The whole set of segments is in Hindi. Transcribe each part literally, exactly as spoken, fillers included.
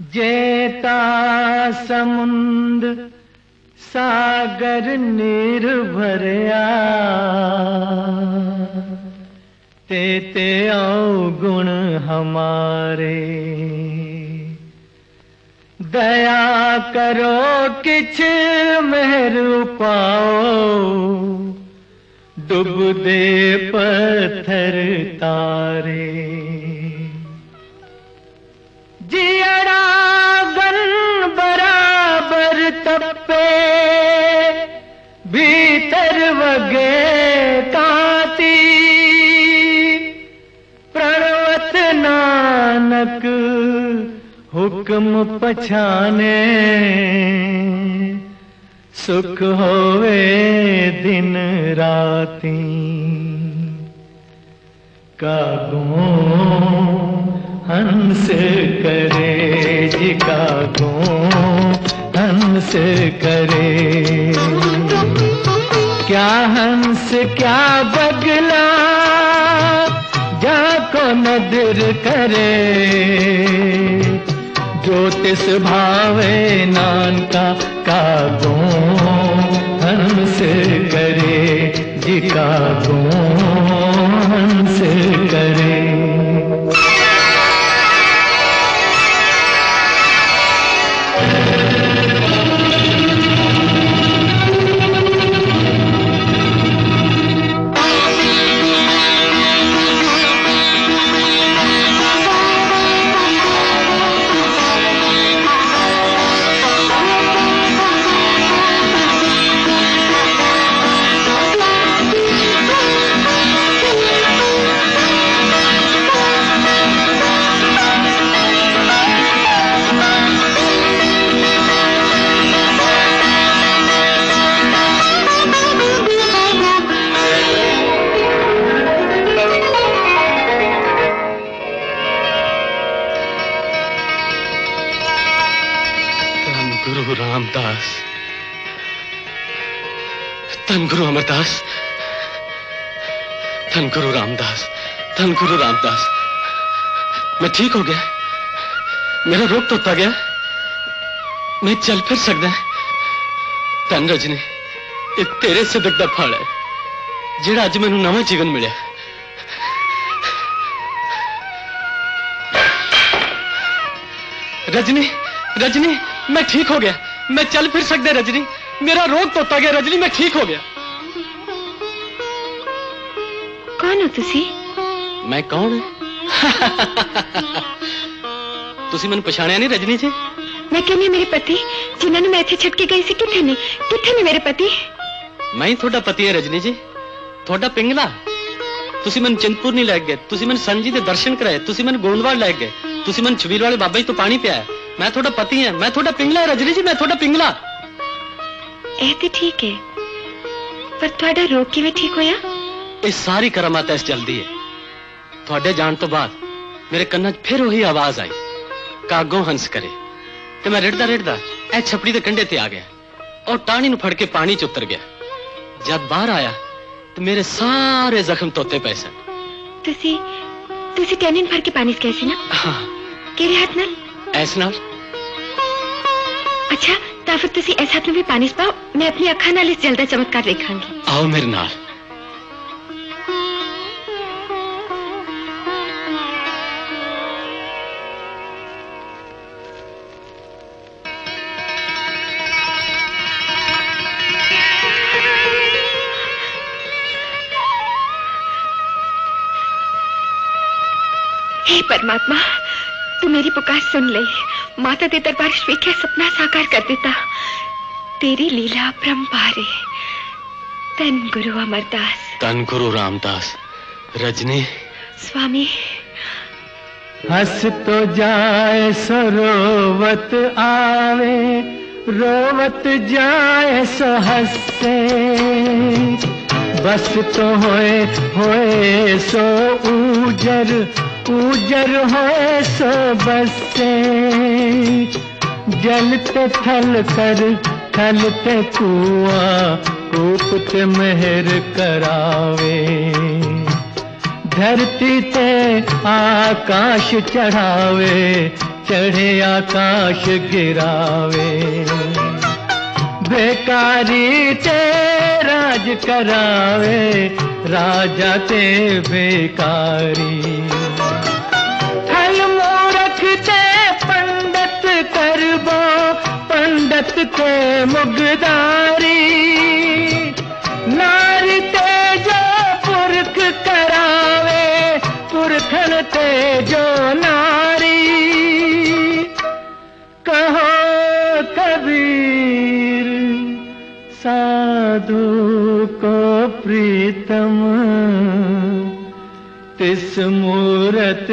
जेता समुंद सागर निर्भरया तेते अवगुण हमारे। दया करो किछ मेहर पाओ डुब दे पत्थर तारे। जियड़ा गन बराबर तपे भीतर वगे ताती प्रणवत नानक हुक्म पछाने सुख होवे दिन राती। कागों हंस करे जी कागों हंस करे। क्या हंस क्या बगला जाको नदर करे। ज्योतिष भावे नानका कागों हंस करे जी कागों हंस करे। गुरु रामदास, धन गुरु अमरदास, धन गुरु रामदास, धन गुरु रामदास। मैं ठीक हो गया, मेरा रोग तो उतर गया, मैं चल फिर सकदा। धन रजनी, ये तेरे सिदक दा फल है जेड़ा अज मैनू नवा जीवन मिलिया। रजनी, रजनी, मैं ठीक हो गया, मैं चल फिर सकदा। रजनी, मेरा रोग तो उतर गया। रजनी, मैं ठीक हो गया। कौन हो तुसी? मैं कौन तुसी मैनू पछाणिया नहीं रजनी जी? मैं कहनी मेरे पति जिन्होंने मैं इत्थे छड्ड के गई सी कित्थे ने? कित्थे ने मेरे पति? मैं ही थोड़ा पति है रजनी जी, थोड़ा पिंगला। तुसी मैनू चिंतपुर नहीं लै गए, तुसी मैनू संत जी दे दर्शन कराए, तुसी मैनू गोंदवाल लै गए, तुसी मैनू छबील वाले बाबा जी तो पानी पियाया। मैं थोड़ा पति है, मैं थोड़ा पिंगला है रजनी जी, मैं थोड़ा पिंगला। ए ते ठीक है, पर थोड़ा रोग किवें ठीक होया? ये सारी करामात इस जल्दी है। थोड़े जान तो बाद मेरे कन्ना च फिर वही आवाज आई, कागों हंस करे। ते मैं रिड़दा रिड़दा ए छपड़ी दे कंढे ते आ गया और टाणी नू फड़ के पानी च उतर गया। जब बाहर आया तो मेरे सारे जख्म तोते पे सन। तुसी तुसी टैनिन भर के पानी च गए सी ना? हाँ। केड़े हाथ नाल? ऐस नाल। अच्छा, तां फिर तुसी ऐस हाथ में भी पानी च पाओ, मैं अपनी अखां नाल इस जलदा चमत्कार वेखांगी। आओ मेरे नाल। हे परमात्मा, तू मेरी पुकार सुन ले। माता दे दरबार वेख्या सपना साकार कर देता। तेरी लीला परंपारे। धन गुरु अमरदास, धन गुरु रामदास। रजनी स्वामी। हंस तो जाए सो रोवत आवे, रोवत जाए सो हंसे। बस तो होए होए सो ऊजर, ऊजर होए सो बसे। जलते थल कर थलते कुआं, कूपते मेहर करावे। धरती ते आकाश चढ़ावे, चढ़े आकाश गिरावे। बेकारी ते राज करावे, राजा ते बेकारी। थल मूरख ते पंडित करबो, पंडित ते मुगदारी। नारी ते जो पुरख करावे, पुरखन ते जो नारी। कहो कबीर साधु को प्रीतम, तिस मूरत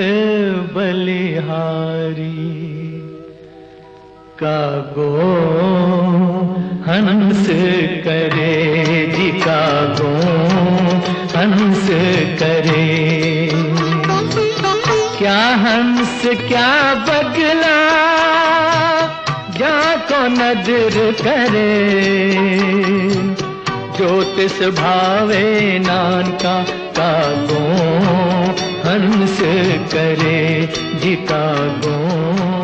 बलिहारी। कागो हंस करे जी, कागो हंस करे। क्या हंस क्या बगला, जाको नजर करे। ज्योतिष भावे नानका, कागो हंस करे जी, कागो